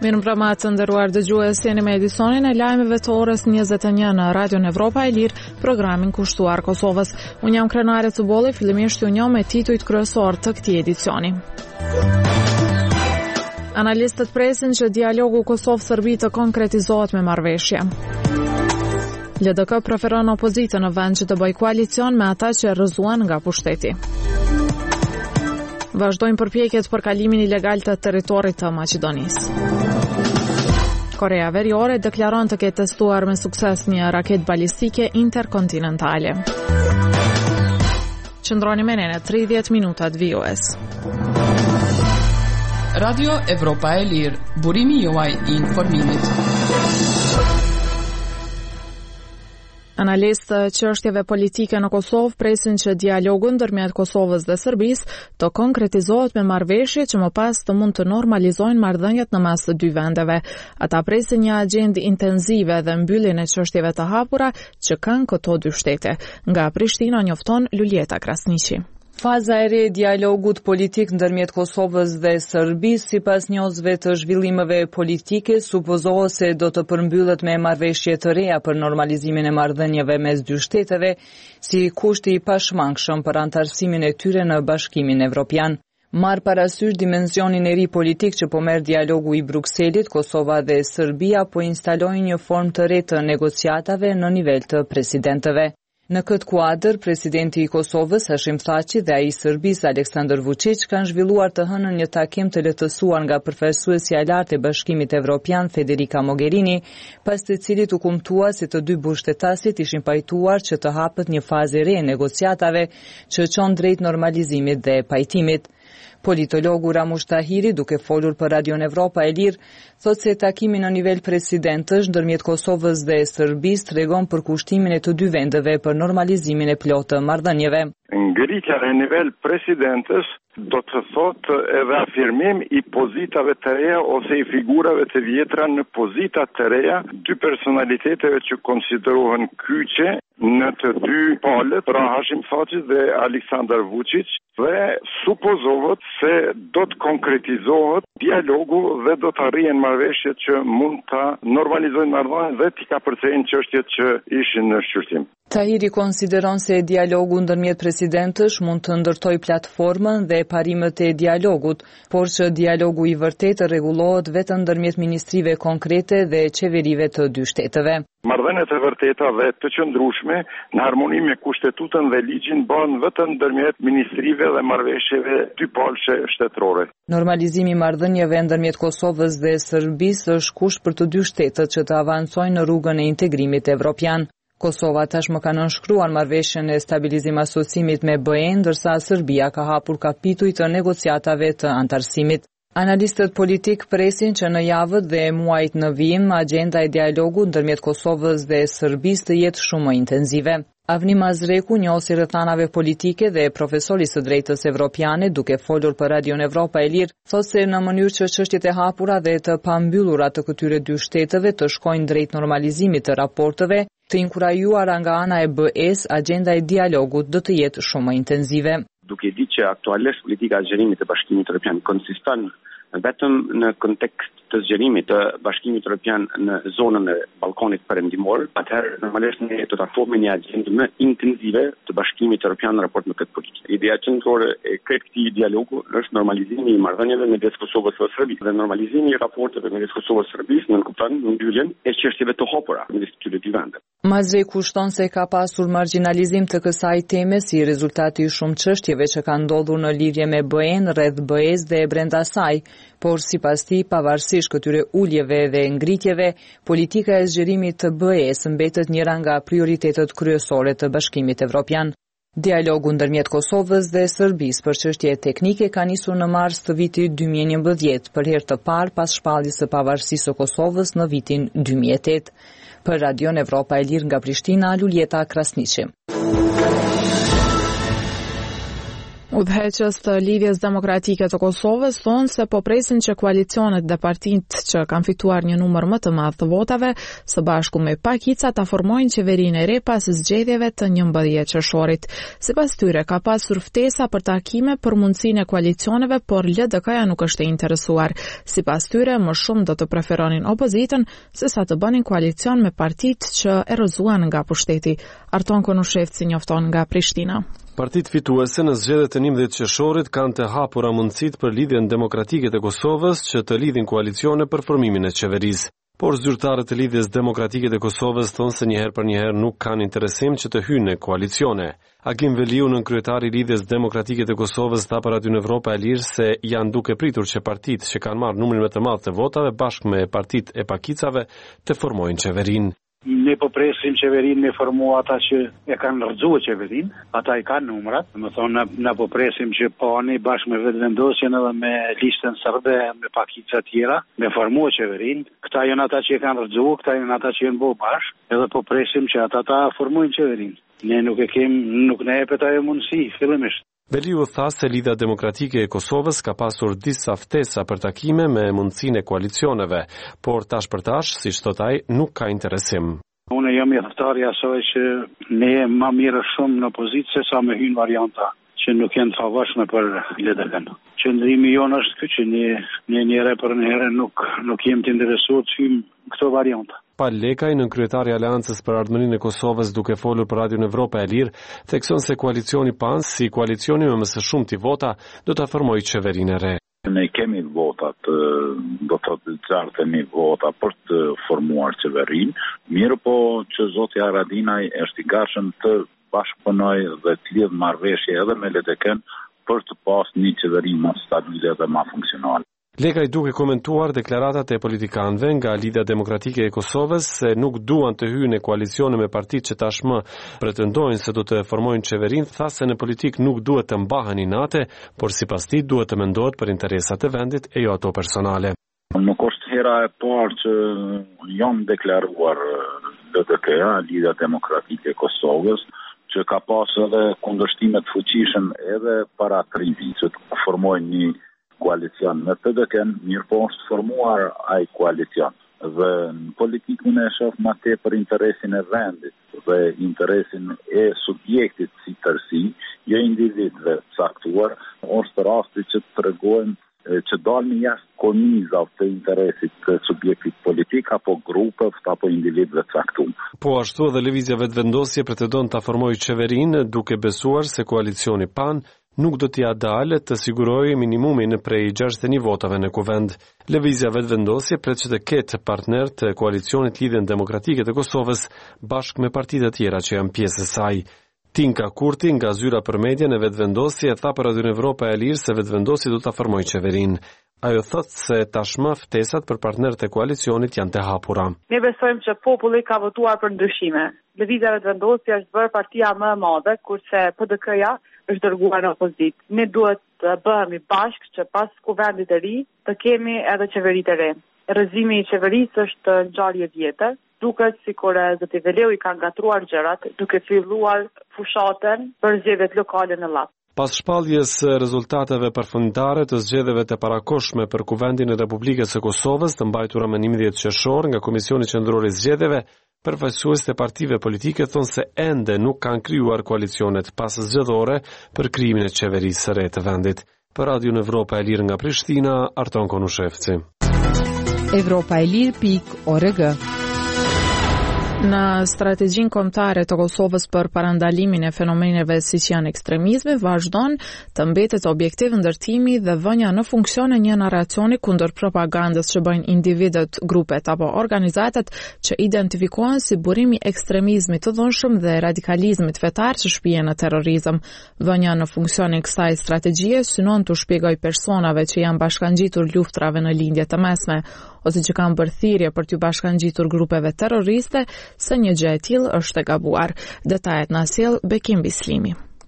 Mirëmbrëma të nderuar dëgjues, jeni me edicionin e lajmeve të orës 21 në Radion Evropa e Lirë, programin kushtuar Kosovës. Unë jam Krenare Cubolli, fillimisht ju njoh me titujt kryesor të këtij edicioni. Analistët presin që dialogu Kosovë-Serbi të konkretizohet me marrëveshje. LDK preferon opozitën në vend që të bëjë koalicion me ata që rrëzuan nga pushteti. Vazhdojnë përpjekjet për kalimin ilegal të territorit të Maqedonisë. Korea Veriore deklaron të ketë testuar me sukses një raketë balistike interkontinentale. Qëndroni me ne në 30 minutat VOS. Radio Evropa e Lirë, burimi juaj I informimit. Analistë çështjeve politike në Kosovë presin që dialogu ndërmjet Kosovës dhe Serbisë të konkretizohet me marrëveshje që më pas të mund të normalizojnë marrëdhëniet në mes të dy vendeve. Ata presin një agjendë intensive dhe mbylljen e çështjeve të hapura që kanë këto dy shtete. Nga Prishtina njofton Luljeta Krasniqi. Faza e re e dialogut politik ndërmjet Kosovës dhe Serbisë, sipas njohësve të zhvillimeve politike, supozohet se do të përmbyllet me marrëveshje të reja për normalizimin e marrëdhënieve mes dy shteteve, si kushti I pashmangshëm për antarësimin e tyre në Bashkimin Evropian. Marr parasysh dimensionin e ri politik që po merr dialogu I Brukselit, Kosova dhe Serbia po instalojnë një formë të re të negociatave në nivel të presidentëve. Në këtë kuadër, presidenti I Kosovës, Hashim Thaçi, dhe ai I Serbisë, Aleksandar Vučić, kanë zhvilluar të hënën një takim të lehtësuar nga përfaqësuesja e lartë e Bashkimit Evropian, Federica Mogherini, pas të cilit u kumtua se të dy burgshtetasit ishin pajtuar që të hapet një fazë e re e negociatave që çon drejt normalizimit dhe pajtimit. Politologu Ramush Tahiri, duke folur për Radion Evropa e Lirë, thotë se takimi në nivel presidentësh ndërmjet Kosovës dhe Serbisë tregon për kushtimin e të dy vendeve për normalizimin e plotë të marrëdhënieve. Ngritja në nivel presidentës do të thotë edhe afirmim I pozitave të reja ose I figurave të vjetra në pozita të reja, dy personaliteteve që konsiderohen kyçe në të dy palët, pra Hashim Thaçi dhe Aleksandar Vučić, dhe supozohet se do të konkretizohet dialogu dhe do të arrihen marrëveshjet që mund ta normalizojnë marrëdhëniet dhe t'i kapërcejnë çështjet që ishin në shqyrtim. Tahiri konsideron se dialogu ndërmjet presidentësh mund të ndërtojë platformën dhe parimet e dialogut, por që dialogu I vërtetë rregullohet vetëm ndërmjet ministrive konkrete dhe qeverive të dy shteteve. Marrëdhëniet e vërteta dhe të qëndrueshme në harmoni me kushtetutën dhe ligjin bëhen vetëm ndërmjet ministrive dhe marrëveshjeve dypalëshe shtetërore. Normalizimi I marrëdhënieve ndërmjet Kosovës dhe Serbisë është kusht për të dy shtetet që të avancojnë në rrugën e integrimit evropian. Kosova tashmë ka nënshkruar marrëveshjen e stabilizim asocimit me BE, ndërsa Serbia ka hapur kapituj të negociatave të antarësimit. Analistët politik presin që në javët dhe muajt në vijim, agjenda e dialogut ndërmjet Kosovës dhe Serbisë të jetë shumë më intenzive. Avni Mazreku, njohësi rrethanave politike dhe profesor I së drejtës evropiane, duke folur për Radion Evropa e Lirë, thotë se në mënyrë që çështjet e hapura dhe të pambyllura të këtyre dy shteteve të shkojnë drejt normalizimit të raporteve, të inkurajuara nga ana e BE-s, agjenda e dialogut do të jetë shumë më intenzive. Duke ditë që aktualisht politika e zgjerimit të Bashkimit Evropian konsiston vetëm në kontekst të zgjerimit të Bashkimit Evropian në zonën e Ballkanit Perëndimor, atëherë normalisht ne do të takojmë një agjendë më intensive të Bashkimit Evropian në raport me këtë politikë. Ideja qendrore e këtij dialogu është normalizimi I marrëdhënieve midis Kosovës dhe Serbisë dhe normalizimi I raporteve midis Kosovës dhe Serbisë në kupton mbylljen e çështjeve të hapura midis këtyre dy vendeve. Mazrej kushton se ka pasur marginalizim të kësaj teme si rezultati I shumë çështjeve që kanë ndodhur në lidhje me BE-n, rreth BE-s dhe brenda saj, por sipas tij, pavarësisht këtyre uljeve dhe ngritjeve, politika e zgjerimit të BE-s mbetet njëra nga prioritetet kryesore të Bashkimit Evropian. Dialogu ndërmjet Kosovës dhe Serbisë për çështje teknike ka nisur në mars të vitit 2011, për herë të parë pas shpalljes së pavarësisë së Kosovës në vitin 2008. Për Radion Evropa e Lirë nga Prishtina, Luljeta Krasniqi. Udhëheqës të Lidhjes Demokratike të Kosovës thonë se po presin që koalicionet dhe partitë që kanë fituar një numër më të madh të votave së bashku me pakica ta formojnë qeverinë e re pas zgjedhjeve të 11 qershorit. Sipas tyre ka pasur ftesa për takime për mundësinë e koalicioneve, por LDK-ja nuk është e interesuar. Sipas tyre, më shumë do të preferonin opozitën sesa të bënin koalicion me partitë që erozuan nga pushteti. Arton Konushevci njofton nga Prishtina. Partitë fituese në zgjedhjet e 11 qershorit kanë të hapura mundësitë për Lidhjen Demokratike të Kosovës që të lidhin koalicione për formimin e qeverisë. Por zyrtarët e Lidhjes Demokratike të Kosovës thonë se njëherë për njëherë nuk kanë interesim që të hyjnë në koalicione. Akim Veliu, kryetari i Lidhjes Demokratike të Kosovës, tha për Radio Evropa e Lirë se janë duke pritur që partitë që kanë marrë numrin më të madh të votave bashkë me partitë e pakicave të formojnë qeverinë. Ne po presim qeverinë me formu ata që e kanë rrëzuar qeverinë, ata i kanë numrat, do të thonë na po presim që pani bashkë me vetëvendosjen edhe me listën serbe me pakica tjera, me formu qeverinë. Këta janë ata që e kanë rrëzuar, këta janë ata që janë bërë bashkë, edhe po presim që ata ta formojnë qeverinë. Ne nuk na jepet ajo mundësi fillimisht. Veliu tha se Lidhja Demokratike e Kosovës ka pasur disa ftesa për takime me mundësinë e koalicioneve, por tash për tash, siç thot ai, nuk ka interesim. Unë jam i thëtari asoj që ne më mirë shumë në pozitë se sa me hynë varianta që nuk janë të favorshme për LDK-n. Qëndrimi jonë është ky që ne njëre për njëre nuk jem të interesuar të hymë këto varianta. Pal Lekaj, kryetari i Aleancës për Ardhmërinë e Kosovës, duke folur për Radio Evropa e Lirë, thekson se koalicioni PAN, si koalicioni me më së shumti vota, do ta formojë qeverinë e re. Ne kemi votat, do të zartemi vota për të formuar qeverinë, mirë po që zoti Haradinaj është i gatshëm të bashkëpunoj dhe të lidh marrëveshje edhe me LDK-n për të pasur një qeveri më stabile dhe më funksionale. Lekaj duke komentuar deklaratat e politikanëve nga Lidhja Demokratike e Kosovës se nuk duan të hyjnë në koalicione me partitë që tashmë pretendojnë se do të formojnë qeverinë, tha se në politik nuk duhet të mbahen inate, por sipas tij duhet të mendohet për interesat e vendit e jo ato personale. Nuk është hera e parë që janë deklaruar LDK-ja, Lidhja Demokratike e Kosovës, që ka pasur edhe kundërshtime të fuqishëm edhe para krizës që të formojnë një koalicion me PDK-n, mirë po është formuar ai koalicion. Dhe në politikë unë e shoh më tepër interesin e vendit dhe interesin e subjektit si tërësi, jo individëve caktuar, është rasti që të tregojmë që dalmi jashtë kornizave të interesit të subjektit politik apo grupeve apo individëve caktuar. Po ashtu edhe Lëvizja Vetëvendosje pretendon ta formojë qeverinë duke besuar se koalicioni PAN nuk do t'ia dalë të sigurojë minimumin prej 61 votave në kuvend. Lëvizja Vetëvendosje pret që të ketë partner të koalicionit Lidhjen Demokratike të Kosovës bashkë me partitë e tjera që janë pjesë e saj. Tinka Kurti nga Zyra për Median e Vetëvendosje tha për Radio Evropa e Lirë se Vetëvendosje do ta formojë qeverinë. Ajo thotë se tashmë ftesat për partnerët e koalicionit janë të hapura. Ne besojmë që populli ka votuar për ndryshime. Lëvizja Vetëvendosje është bërë partia më e madhe, kurse PDK-ja është dërguar në opozitë. Ne duhet të bëhemi bashkë që pas kuvendit e ri të kemi edhe qeveritë e re. Rrëzimi i qeverisë është ngjarje vjetër. Duket sikur zoti Veleu i ka ngatruar gjërat duke filluar fushatën për zgjedhjet lokale në Llap. Pas shpalljes rezultateve përfundimtare të zgjedhjeve të parakohshme për Kuvendin e Republikës së Kosovës të mbajtura më 11 qershor nga Komisioni Qendror i Zgjedhjeve, përfaqësuesit e partive politike thonë se ende nuk kanë krijuar koalicionet pas zgjedhore për krijimin e qeverisë së re të vendit. Për Radio Evropa e Lirë nga Prishtina, Arton Konushevci. Evropaelir.org. Në strategjinë kombëtare të Kosovës për parandalimin e fenomeneve siç janë ekstremizmi, vazhdon të mbetet objektiv ndërtimi dhe vënia në funksion e një narracioni kundër propagandës që bëjnë individët, grupet apo organizatat që identifikohen si burimi ekstremizmit të dhunshëm dhe radikalizmit fetar që shpihen në terrorizëm. Vënia në funksionin kësaj strategjie synon të shpjegojë personave që janë bashkangjitur luftrave në lindje të mesme ose që kanë bërë thirrje për t'u bashkangjitur grupeve terroriste se një gjë e tillë është e gabuar. Detajet na sjell Bekim Bislimi.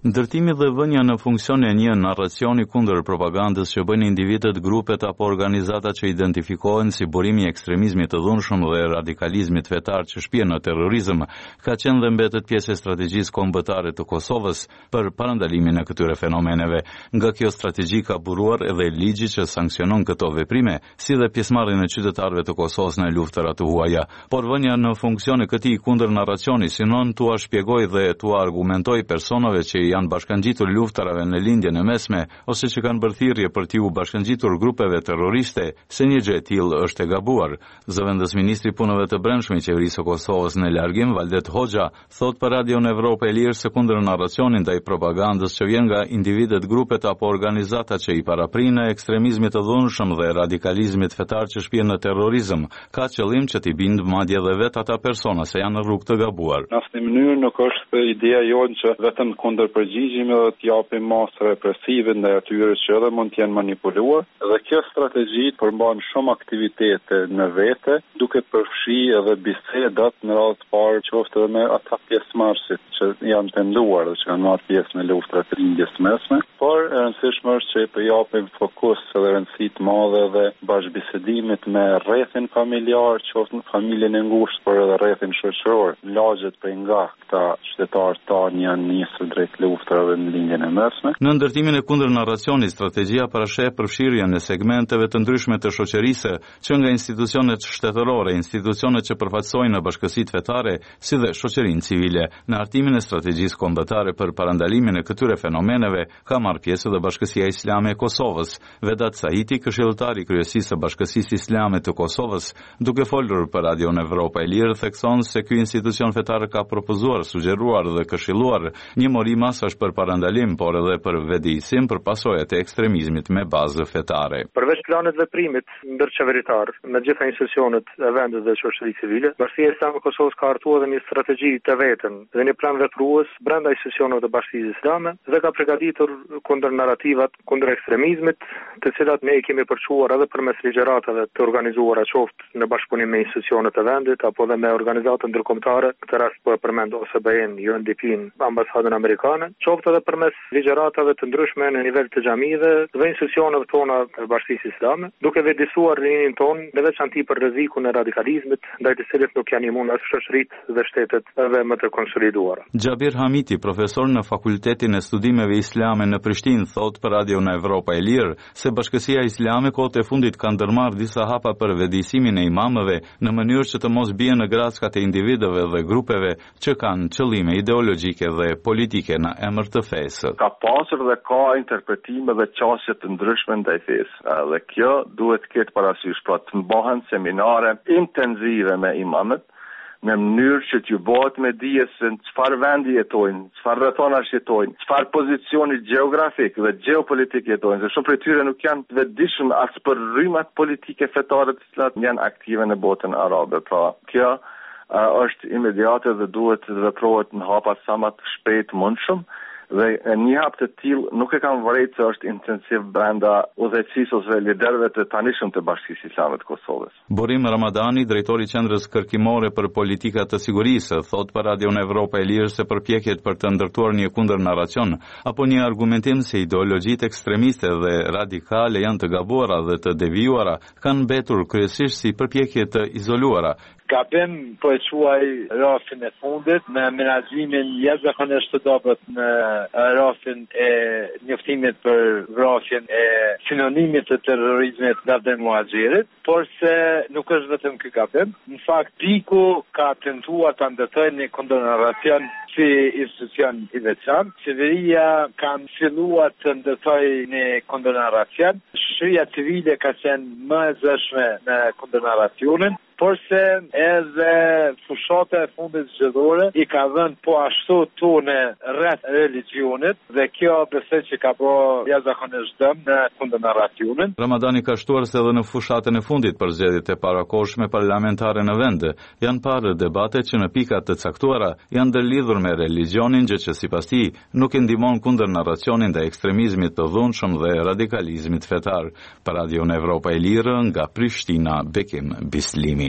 Ndërtimi dhe vënia në funksion e një narracioni kundër propagandës që bëjnë individët, grupet apo organizata që identifikohen si burimi i ekstremizmit të dhunshëm dhe radikalizmit fetar që shpjen në terrorizëm, ka qenë dhe mbetet pjesë e strategjisë kombëtare të Kosovës për parandalimin e këtyre fenomeneve. Nga kjo strategji ka buruar edhe ligji që sankcionon këto veprime, si dhe pjesëmarrjen e qytetarëve të Kosovës në luftëra të huaja. Por vënia në funksion e këtij kundër narracioni synon t'u shpjegoj dhe t'u argumentoj personave që janë bashkangjitur luftarave në lindjen e mesme ose që kanë bërë thirrje për t'u bashkangjitur grupeve terroriste se një gjë e tillë është e gabuar. Zëvendës ministri i punëve të brendshme i qeverisë së Kosovës në largim, Valdet Hoxha, thot për Radion Evropë e Lirë se kundër narracionin ndaj propagandës që vjen nga individët, grupet apo organizata që i paraprinë ekstremizmit të dhunshëm dhe radikalizmit fetar që shpjen në terrorizëm, ka qëllim që t'i bindë madje dhe vetë ata persona se janë në rrugë të gabuar. Në asnjë mënyrë nuk është ideja jonë që vetëm kundër përgjigjemi dhe t'japim masë represive ndaj atyre që edhe mund t'jenë manipuluar. Dhe kjo strategji përmban shumë aktivitete në vete, duke përfshi edhe bisedat në radhë të parë qoftë edhe me ata pjesëmarrësit që janë tenduar dhe që kanë marrë pjesë në luftrat e lindjes mesme. Por e rëndësishme është që i përjapim fokus edhe rëndësi të madhe dhe bashkëbisedimit me rrethin familjar, qoftë në familjen e ngushtë, por edhe rrethin shoqëror. Lagjet prej nga këta qytetarë tanë janë nisur drejt luftrave në lindjen e mesme. Në ndërtimin e kundër narracionit, strategjia parasheh përfshirjen e segmenteve të ndryshme të shoqërisë, që nga institucionet shtetërore, institucionet që përfaqësojnë në bashkësitë fetare, si dhe shoqërinë civile. Në hartimin e strategjisë kombëtare për parandalimin e këtyre fenomeneve ka marrë pjesë dhe Bashkësia Islame e Kosovës. Vedat Saiti, këshilltari i kryesisë së Bashkësisë Islame të Kosovës, duke folur për Radion Evropa e Lirë, thekson se ky institucion fetar ka propozuar, sugjeruar dhe këshilluar një mori masash për parandalim, por edhe për vetëdijsim për pasojat e ekstremizmit me bazë fetare. Përveç planet veprimit ndërqeveritar me gjitha institucionet e vendit dhe shoqërisë civile, Bashkia Islame e Kosovës ka hartuar një strategji të vetën dhe një plan veprues brenda institucioneve të Bashkisë Islame dhe ka përgatitur kundër narrativat kundër ekstremizmit, të cilat ne i kemi përçuar edhe përmes ligjëratave të organizuara qoftë në bashkëpunim me institucionet e vendit apo edhe me organizata ndërkombëtare, këtë rast po e përmend OSBE-n, UNDP-n, ambasadën amerikane, qoftë edhe përmes ligjëratave të ndryshme në nivel të xhamive dhe institucioneve tona të Bashkisë Islame, duke vetëdijsuar rinin ton në veçanti për rrezikun e radikalizmit, ndaj të cilit nuk janë imun as shoqëritë dhe shtetet edhe më të konsoliduara. Xhabir Hamiti, profesor në Fakultetin e Studimeve Islame në Prishtinë, thot për Radion Evropa e Lirë se Bashkësia Islame kohët e fundit ka ndërmarrë disa hapa për vetëdijsimin e imamëve në mënyrë që të mos bien në graskat e individëve dhe grupeve që kanë qëllime ideologjike dhe politike në emër të fesë. Ka pasur dhe ka interpretime dhe qasje të ndryshme ndaj fesë. Dhe kjo duhet të ketë parasysh, pra të bëhen seminare intensive me imamët, në mënyrë që t'ju bëhet me dije se në çfarë vendi jetojnë, çfarë rrethonash jetojnë, çfarë pozicioni gjeografik dhe gjeopolitik jetojnë, se shumë prej tyre nuk janë të vetëdijshëm as për rrymat politike fetare të cilat janë aktive në botën arabe. Pra, kjo është imediate dhe duhet të veprohet në hapa sa më të shpejt mundshëm. Dhe një hap të tillë nuk e kam vërejtë se është intensiv brenda udhëheqësisë ose liderëve të tanishëm të Bashkisë Islame të Kosovës. Borim Ramadani, drejtori i Qendrës Kërkimore për Politika të Sigurisë, thot për Radion Evropa e Lirë se përpjekjet për të ndërtuar një kundër narracion apo një argumentim se ideologjitë ekstremiste dhe radikale janë të gabuara dhe të devijuara kanë mbetur kryesisht si përpjekje të izoluara. Gabim po e quaj rrafin e fundit me menaxhimin jashtëzakonisht të dobët në rrafin e njoftimit për vrasjen e sinonimit të terrorizmit Lavden Muhaxhirit, por se nuk është vetëm ky gabim. Në fakt, Piku ka tentuar ta ndërtojë një kundërnarracion si institucion i veçantë. Qeveria ka filluar të ndërtojë një kundërnarracion. Shoqëria civile ka qenë më e zëshme në kundërnarracionin, por se edhe fushata e fundit zgjedhore i ka dhënë po ashtu tone rreth religionit dhe kjo besoj që ka bërë jashtëzakonisht dëm në kundërnarracionin. Ramadani ka shtuar se edhe në fushatën e fundit për zgjedhjet e parakohshme parlamentare në vend janë parë debate që në pika të caktuara janë ndërlidhur me religionin, gjë që sipas tij nuk e ndihmon kundërnarracionin ndaj ekstremizmit të dhunshëm dhe radikalizmit fetar. Për Radion Evropa e Lirë nga Prishtina, Bekim Bislimi.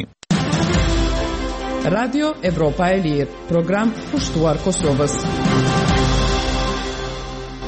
Radio Evropa e Lirë, program pushtuar Kosovës.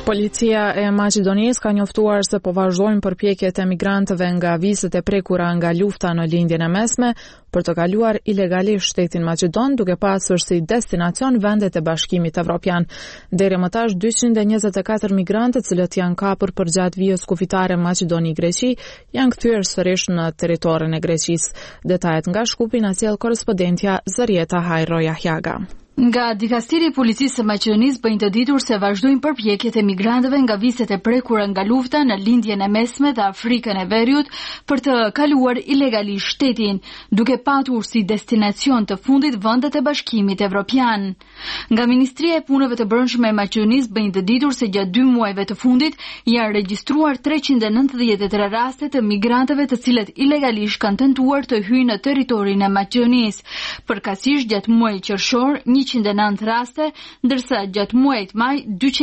Policia e Maqedonisë ka njoftuar se po vazhdojnë përpjekjet e migrantëve nga vizët e prekura nga lufta në lindjen e mesme për të kaluar ilegalisht shtetin Maqedon, duke pasur si destinacion vendet e Bashkimit Evropian. Deri më tash 224 migrantë, të cilët janë kapur përgjatë vijës kufitare Maqedoni-Greqi, janë kthyer sërish në territorin e Greqisë. Detajet nga Shkupi na sjell korrespondentja Zarieta Hajro Jahjaga. Nga dikastiri i policisë së Maqedonisë bëjnë të ditur se vazhdojnë përpjekjet e migrantëve nga vizet e prekura nga lufta në lindjen e mesme dhe Afrikën e Veriut për të kaluar ilegalisht shtetin, duke patur si destinacion të fundit vendet e Bashkimit Evropian. Nga Ministria e Punëve të Brendshme e Maqedonisë bëjnë të ditur se gjatë 2 muajve të fundit janë regjistruar 393 raste të migrantëve të cilët ilegalisht kanë tentuar të hyjnë në territorin e Maqedonisë. Përkatësisht gjatë muajit qershor 109 raste, ndërsa gjatë muajit maj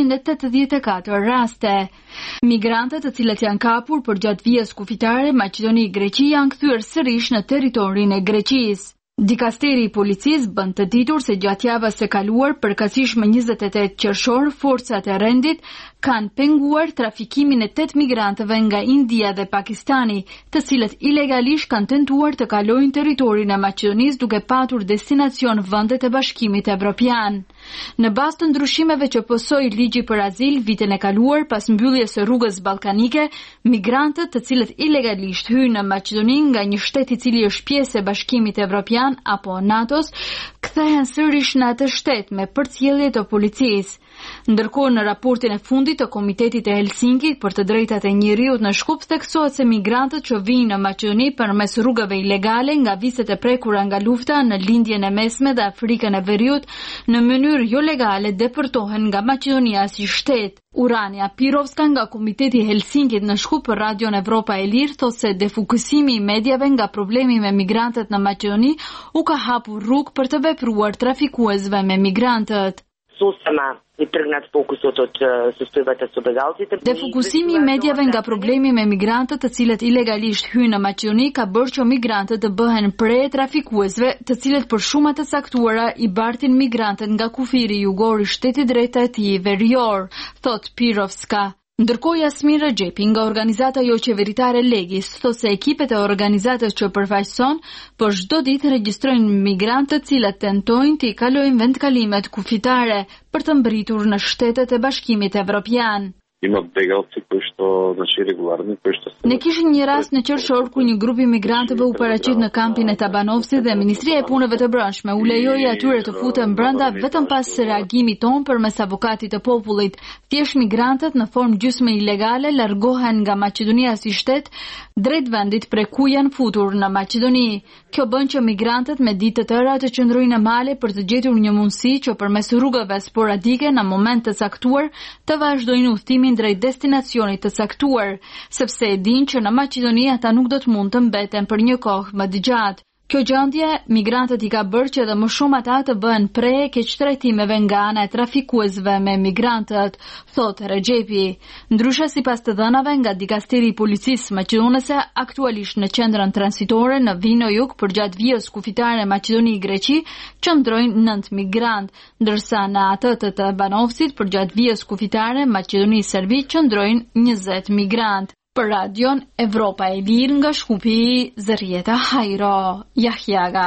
284 raste. Migrantët të cilët janë kapur përgjatë vijës kufitare Maqedoni-Greqi janë kthyer sërish në territorin e Greqisë. Dikasteri i policisë bën të ditur se gjatë javës së kaluar, përkatësisht më 28 qershor, forcat e rendit kanë penguar trafikimin e 8 migrantëve nga India dhe Pakistani, të cilët ilegalisht kanë tentuar të kalojnë territorin e Maqedonisë duke patur destinacion vendet e Bashkimit Evropian. Në bazë të ndryshimeve që posoi ligji për azil vitin e kaluar pas mbylljes së rrugës ballkanike, migrantët të cilët ilegalisht hyjnë në Maqedoni nga një shtet i cili është pjesë e Bashkimit Evropian apo NATO-s, kthehen sërish në atë shtet me përcjellje të policisë. Ndërkohë në raportin e fundit të Komitetit e Helsinkit për të drejtat e njeriut në Shkup theksohet se migrantët që vijnë në Maqedoni përmes rrugëve ilegale nga vizet e prekura nga lufta në lindjen e mesme dhe Afrikën e Veriut në mënyrë jo legale depërtohen nga Maqedonia si shtet. Urania Pirovska nga Komiteti i Helsinkit në Shkup për Radion Evropa e Lirë thotë se defokusimi i mediave nga problemi me migrantët në Maqedoni u ka hapur rrugë për të vepruar trafikuesve me migrantët. Defokusimi i mediave nga problemi me migrantët të cilët ilegalisht hyjnë në Maqedoni ka bërë që migrantët të bëhen pre trafikuesve, të cilët për shuma të caktuara i bartin migrantët nga kufiri jugor i shtetit drejt atij verior, thot Pirovska. Ndërkohë Jasmin Rexhepi nga organizata jo qeveritare Legis thotë se ekipet e organizatës që përfaqëson për çdo ditë regjistrojnë migrantë të cilët tentojnë të kalojnë vendkalimet kufitare për të mbritur në shtetet e Bashkimit Evropian. Ne kishim një rast në qershor ku një grup imigrantëve u paraqit në kampin e Tabanovsit dhe Ministria e Punëve të Brendshme u lejoi atyre të futen brenda vetëm pas reagimit ton përmes avokatit të popullit. Thjesht migrantët në formë gjysmë ilegale largohen nga Maqedonia si shtet drejt vendit prej ku janë futur në Maqedoni. Kjo bën që migrantët me ditë të tëra të qëndrojnë në male për të gjetur një mundësi që përmes rrugëve sporadike në moment të caktuar të vazhdojnë udhtimin drejt destinacionit të caktuar, sepse e dinë që në Maqedoni ata nuk do të mund të mbeten për një kohë më të gjatë. Kjo gjendje migrantët i ka bërë që edhe më shumë ata të bëhen pre keqtrajtimeve nga ana e trafikuesve me migrantët, thot Rexhepi. Ndryshe sipas të dhënave nga dikasteri i policisë maqedonese, aktualisht në qendrën transitore në Vino Jug përgjatë vijës kufitare Maqedoni-Greqi qëndrojnë 9 migrantë, ndërsa në atë të Tabanovsit përgjatë vijës kufitare Maqedoni-Serbi qëndrojnë 20 migrantë. Për Radion Evropa e Lirë nga Shkupi, Zarieta Hajro Jahjaga.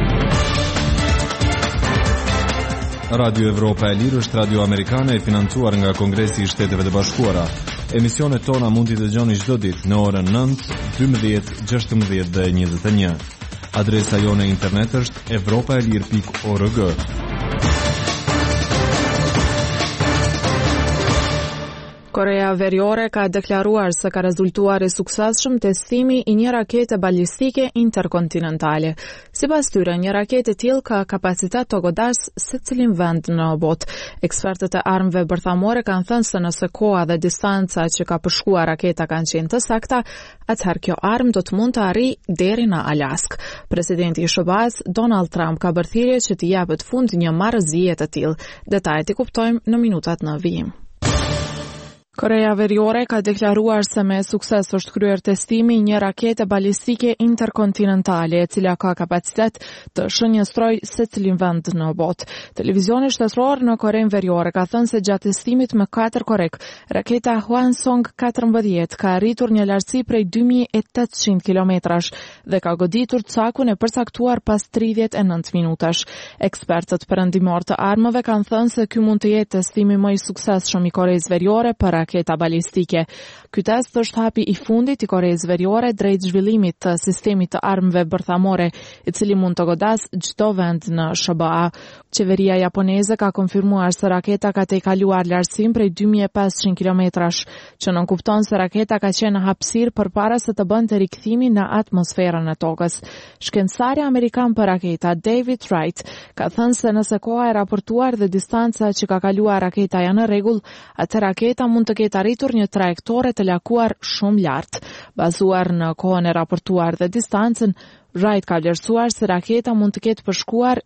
Radio Evropa e Lirë është radio amerikane e financuar nga Kongresi i Shteteve të Bashkuara. Emisionet tona mund t'i dëgjoni çdo ditë në orën 9, 12, 16 dhe 21. Adresa jone internet është evropaelir.org. Korea Veriore ka deklaruar se ka rezultuar i suksesshëm testimi i një rakete balistike interkontinentale. Sipas tyre, një raketë e tillë ka kapacitet të godasë secilin vend në botë. Ekspertët e armëve bërthamore kanë thënë se nëse koha dhe distanca që ka përshkuar raketa kanë qenë të sakta, atëherë kjo armë do të mund të arrijë deri në Alaskë. Presidenti i SBA-s, Donald Trump, ka bërë thirrje që të japet fund një marrëzie të tillë. Detajet i kuptojmë në minutat në vijim. Korea Veriore ka deklaruar se me sukses është kryer testimi një rakete balistike interkontinentale, e cila ka kapacitet të shënjestrojë secilin vend në botë. Televizioni shtetëror në Korenë Veriore ka thënë se gjatë testimit me 4 korek, raketa Hwasong 14 ka arritur një lartësi prej 2800 kilometrash dhe ka goditur cakun e përcaktuar pas 39 minutash. Ekspertët perëndimor të armëve kanë thënë se ky mund të jetë testimi më i suksesshëm i Koreas Veriore për raketa balistike. Ky test është hapi i fundit i Koreas Veriore drejt zhvillimit të sistemit të armëve bërthamore, i cili mund të godasë çdo vend në SBA. Qeveria japoneze ka konfirmuar se raketa ka tejkaluar lartësinë prej 2500 kilometrash, që nënkupton se raketa ka qenë në hapësirë përpara se të bënte rikthimin në atmosferën e tokës. Shkencëtari amerikan për raketa David Wright ka thënë se nëse koha e raportuar dhe distanca që ka kaluar raketa janë në rregull, atë raketa mund të ketë arritur një trajektore të lakuar shumë lart. Bazuar në kohën e raportuar dhe distancën, Wright ka vlerësuar se raketa mund të ketë përshkuar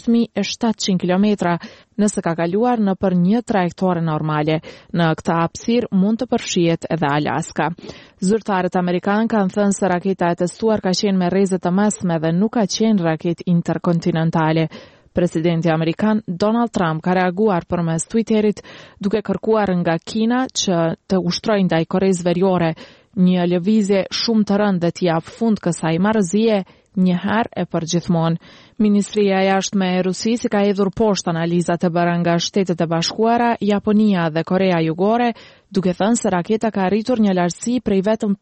6700 kilometra nëse ka kaluar nëpër një trajektore normale. Në këtë hapësirë mund të përfshihet edhe Alaska. Zyrtarët amerikanë kanë thënë se raketa e testuar ka qenë me rrezet të mesme dhe nuk ka qenë raketë interkontinentale. Presidenti amerikan Donald Trump ka reaguar përmes Twitterit duke kërkuar nga Kina që të ushtrojë ndaj Koreas Veriore një lëvizje shumë të rëndë dhe t'i jap fund kësaj marrëzie një herë e përgjithmonë. Ministria e Jashtme e Rusisë ka hedhur poshtë analizat e bëra nga Shtetet e Bashkuara, Japonia dhe Korea Jugore, duke thënë se raketa ka arritur një lartësi prej vetëm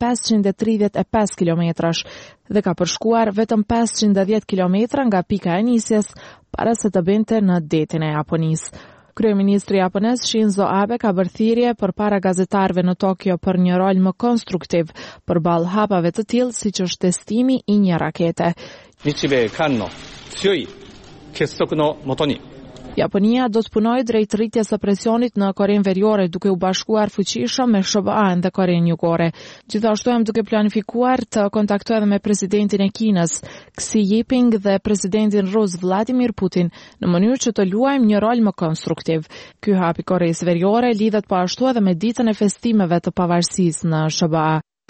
535 kilometrash dhe ka përshkuar vetëm 510 kilometra nga pika e nisjes para se të binte në detin e Japonisë. Kryeministri japonez Shinzo Abe ka bërë thirrje përpara gazetarëve në Tokyo për një rol më konstruktiv përballë hapave të tillë siç është testimi i një rakete. Japonia do të punojë drejt rritjes së presionit në Korenë Veriore duke u bashkuar fuqishëm me SBA-n dhe Korenë Jugore. Gjithashtu janë duke planifikuar të kontaktojë edhe me presidentin e Kinës, Xi Jinping, dhe presidentin rus Vladimir Putin në mënyrë që të luajmë një rol më konstruktiv. Ky hap i Koreas Veriore lidhet po ashtu edhe me ditën e festimeve të pavarësisë në SBA.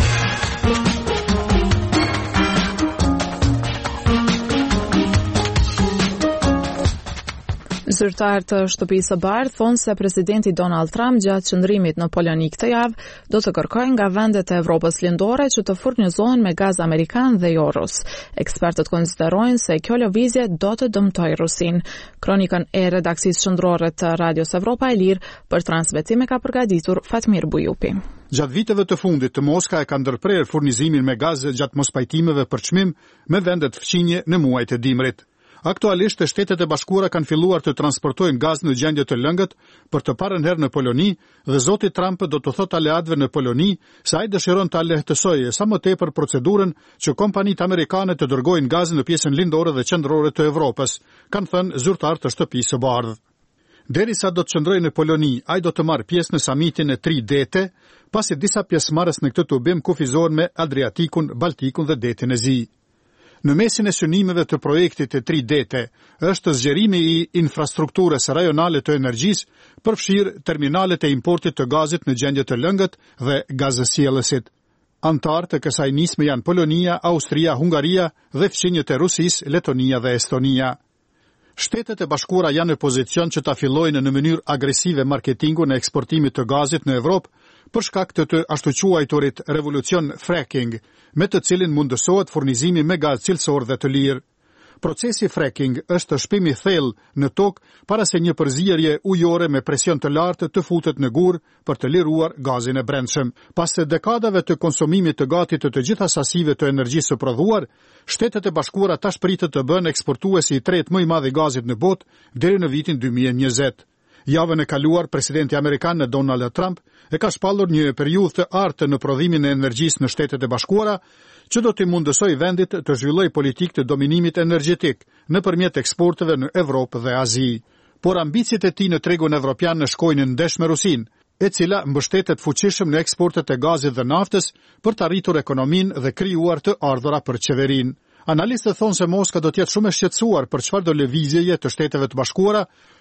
Zyrtarët të Shtëpisë së Bardhë thonë se presidenti Donald Trump gjatë qëndrimit në Poloni këtë javë do të kërkojë nga vendet e Evropës Lindore që të furnizohen me gaz amerikan dhe jo rus. Ekspertët konsiderojnë se kjo lëvizje do të dëmtojë Rusinë. Kronikën e redaksisë qendrore të Radios Evropa e Lirë për transmetim e ka përgatitur Fatmir Bujupi. Gjatë viteve të fundit, Moska e ka ndërprerë furnizimin me gaz gjatë mospajtimeve për çmim me vendet fqinje në muajt e dimrit. Aktualisht, Shtetet e Bashkuara kanë filluar të transportojnë gaz në gjendje të lëngët për të parën herë në Poloni dhe zoti Trump do të thotë aleatëve në Poloni se ai dëshiron ta lehtësojë sa më tepër procedurën që kompanitë amerikane të dërgojnë gaz në pjesën lindore dhe qendrore të Evropës, kanë thënë zyrtarët të Shtëpisë së Bardhë. Derisa do të qëndrojë në Poloni, ai do të marrë pjesë në samitin e 3 dete, pasi disa pjesëmarrës në këtë tubim kufizohen me Adriatikun, Baltikun dhe detin e Zi. Në mesin e synimeve të projektit e 3 dete është zgjerimi i infrastrukturës rajonale të energjisë, përfshirë terminalet e importit të gazit në gjendje të lëngët dhe gazësielësit. Antarë të kësaj nisme janë Polonia, Austria, Hungaria dhe fqinjët e Rusisë, Letonia dhe Estonia. Shtetet e Bashkuara janë në pozicion që ta fillojnë në mënyrë agresive marketingun e eksportimit të gazit në Evropë për shkak të ashtu quajturit revolucion fracking, me të cilin mundësohet furnizimi me gaz cilësor dhe të lirë. Procesi fracking është shpimi thellë në tokë para se një përzierje ujore me presion të lartë të futet në gur për të liruar gazin e brendshëm. Pas dekadave të konsumimit të gatit të gjitha sasive të energjisë së prodhuar, Shtetet e Bashkuara tash pritet të bëhen eksportuesi i tretë më i madh i gazit në botë deri në vitin 2020. Javën e kaluar, presidenti amerikan Donald Trump e ka shpallur një periudhë të artë në prodhimin e energjisë në Shtetet e Bashkuara, që do t'i mundësoj vendit të zhvillojë politikë të dominimit energjetik nëpërmjet eksporteve në Evropë dhe Azi. Por ambicjet e tij në tregun evropian shkojnë ndesh me Rusinë, e cila mbështetet fuqishëm në eksportet e gazit dhe naftës për të arritur ekonominë dhe krijuar të ardhura për qeverinë. Analistët thonë se Moska do të jetë shumë e shqetësuar për çfarëdo lëvizjeje të Shteteve të Bashkuara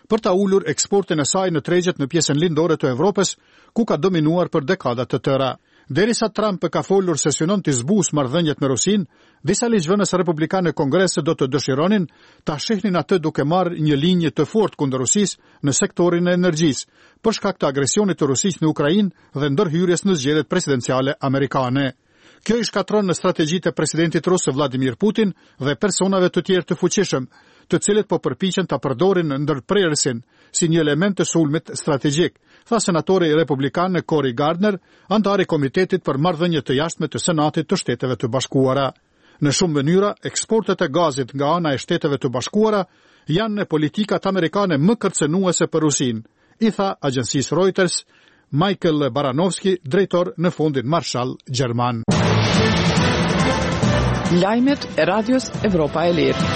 për ta ulur eksportin e saj në tregjet në pjesën lindore të Evropës, ku ka dominuar për dekada të tëra. Derisa Trump ka folur se synon të zbusë marrëdhëniet me Rusin, disa ligjvënës republikane Kongresit do të dëshironin ta shihnin atë duke marrë një linjë të fortë kundër Rusisë në sektorin e energjisë, për shkak të agresionit të Rusisë në Ukrainë dhe ndërhyrjes në zgjedhjet presidenciale amerikane. Kjo i shkatron në strategjitë e presidentit rus Vladimir Putin dhe personave të tjerë të fuqishëm, të cilët po përpiqen ta përdorin ndërprerësin si një element të sulmit strategjik, tha senatori republikan Cory Gardner, antar i Komitetit për Marrëdhënie të Jashtme të Senatit të Shteteve të Bashkuara. Në shumë mënyra, eksportet e gazit nga ana e Shteteve të Bashkuara janë në politikat amerikane më kërcënuese për Rusin, i tha agjencisë Reuters Michael Baranovski, drejtor në Fondin Marshall Gjerman. Lajmet e Radios Evropa e Lirë.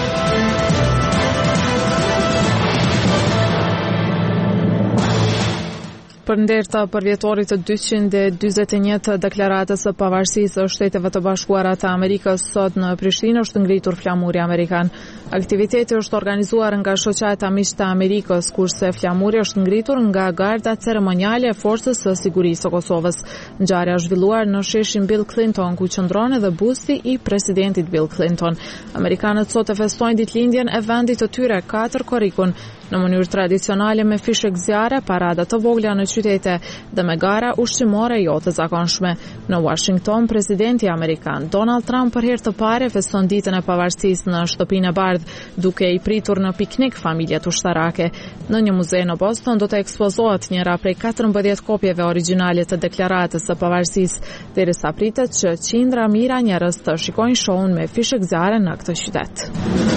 Për nderta për vjetorit të 241 të deklaratës së pavarësisë së Shteteve të Bashkuara të Amerikës, sot në Prishtinë është ngritur flamuri amerikan. Aktiviteti është organizuar nga Shoqata Miqe të Amerikës, kurse flamuri është ngritur nga garda ceremoniale e Forcës së Sigurisë së Kosovës. Ngjarja është zhvilluar në sheshin Bill Clinton, ku qëndron edhe busti i presidentit Bill Clinton. Amerikanët sot e festojnë ditëlindjen e vendit të tyre 4 korrikun në mënyrë tradicionale me fishek zjarre, parada të vogla në qytete dhe me gara ushqimore jo të zakonshme. Në Washington, presidenti amerikan Donald Trump për herë të parë feston ditën e pavarësisë në Shtëpinë e Bardhë, duke i pritur në piknik familjet ushtarake. Në një muze në Boston do të ekspozohet njëra prej 14 kopjeve origjinale të deklaratës së pavarësisë, derisa pritet që qindra mijëra njerëz të shikojnë shoun me fishek zjarre në këtë qytet.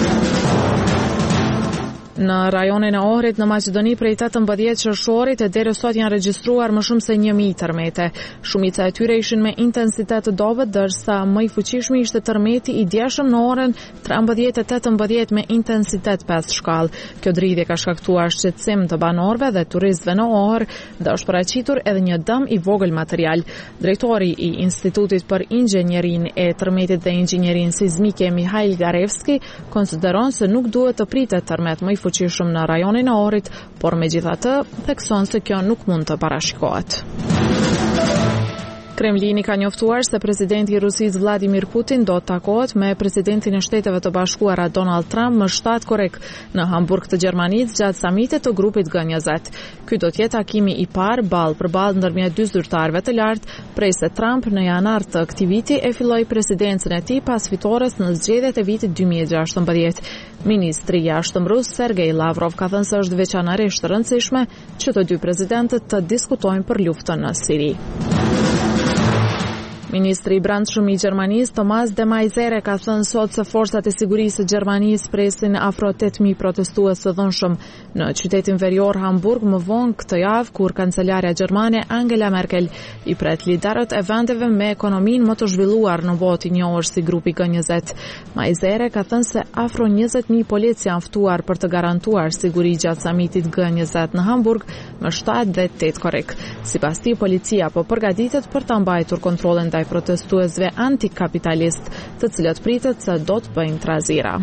Në rajonin e Ohrit në Maqedoni prej 18 qershorit e deri sot janë regjistruar më shumë se 1000 tërmete. Shumica e tyre ishin me intensitet të dobët, ndërsa më i fuqishëm ishte tërmeti i djeshëm në orën 13-18 me intensitet 5 shkallë. Kjo dridhje ka shkaktuar shqetësim të banorëve dhe turistëve në Ohr dhe është paraqitur edhe një dëm i vogël material. Drejtori i Institutit për Inxhinierinë e Tërmetit dhe Inxhinierinë Sismike Mihail Garevski konsideron se nuk duhet të pritet tërmet më i fuqishëm në rajonin e Ohrit, por megjithatë thekson se kjo nuk mund të parashikohet. Kremlini ka njoftuar se presidenti i Rusisë Vladimir Putin do të takohet me presidentin e Shteteve të Bashkuara Donald Trump më 7 korrik në Hamburg të Gjermanisë gjatë samitit të grupit G20. Ky do të jetë takimi i parë ballë për ballë ndërmjet dy zyrtarëve të lartë, prej se Trump në janar të këtij viti e filloi presidencën e tij pas fitores në zgjedhjet e vitit 2016. Ministri i jashtëm rus Sergej Lavrov ka thënë se është veçanërisht e rëndësishme që të dy presidentët të diskutojnë për luftën në Siri. Ministri i Brendshëm i Gjermanisë Thomas de Maizière ka thënë sot se forcat e sigurisë së Gjermanisë presin afro 8000 protestues të dhunshëm në qytetin verior Hamburg më vonë këtë javë, kur kancelarja gjermane Angela Merkel i pret liderët e vendeve me ekonominë më të zhvilluar në botë i njohur si grupi G20. Maizière ka thënë se afro 20000 polic janë ftuar për të garantuar siguri gjatë samitit G20 në Hamburg më 7 dhe 8 korrik. Sipas tij, policia po përgatitet për ta mbajtur kontrollin ndaj protestuesve antikapitalist, të cilët pritet se do të bëjnë trazira.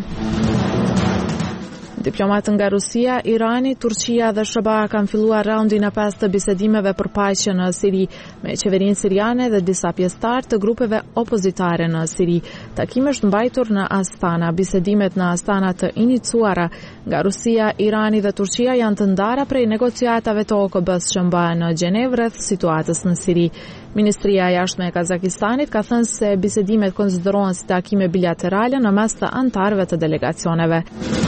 Diplomatë nga Rusia, Irani, Turqia dhe SBA kanë filluar raundin e 5 të bisedimeve për paqe në Siri me qeverinë siriane dhe disa pjesëtar të grupeve opozitare në Siri. Takimi është mbajtur në Astana. Bisedimet në Astana të iniciuara nga Rusia, Irani dhe Turqia janë të ndara prej negociatave të OKB-s që mbahen në Gjenevë rreth situatës në Siri. Ministria e Jashtme e Kazakistanit ka thënë se bisedimet konsiderohen si takime bilaterale në mes të anëtarëve të delegacioneve.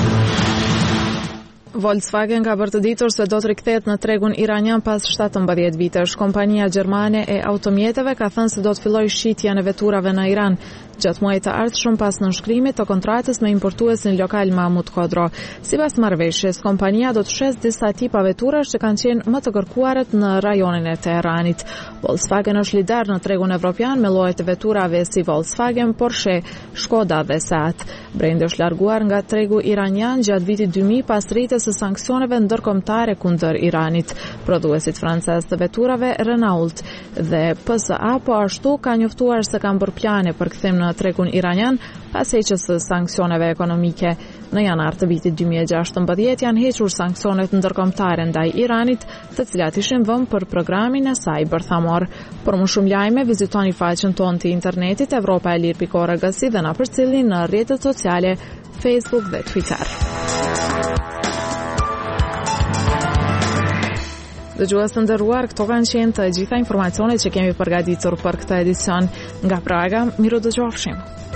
Volkswagen ka bërë të ditur se do të rikthehet në tregun iranian pas 17 vitesh. Kompania gjermane e automjeteve ka thënë se do të fillojë shitjen e veturave në Iran gjatë muajit të ardhshëm pas nënshkrimit të kontratës me importuesin lokal Mahmud Kodro. Sipas marrëveshjes, kompania do të shes disa tipa veturash që kanë qenë më të kërkuarat në rajonin e Teheranit. Volkswagen është lider në tregun evropian me lloje të veturave si Volkswagen, Porsche, Škoda dhe Seat. Brendi është larguar nga tregu iranian gjatë vitit 2000 pas rritjes së sanksioneve ndërkombëtare kundër Iranit. Prodhuesit francez të veturave Renault dhe PSA po ashtu kanë njoftuar se kanë bërë plane për kthim në tregun iranian pas heqjes së sanksioneve ekonomike. Në janar të vitit 2016 janë hequr sanksionet ndërkombëtare ndaj Iranit, të cilat ishin vënë për programin e saj bërthamor. Për më shumë lajme, vizitoni faqen tonë të internetit evropaelir.org dhe na përcjellni në rrjetet sociale Facebook dhe Twitter. Dëgjues të nderuar, këto kanë qenë të gjitha informacionet që kemi përgatitur për këtë edicion. Nga Praga, miru dëgjofshim.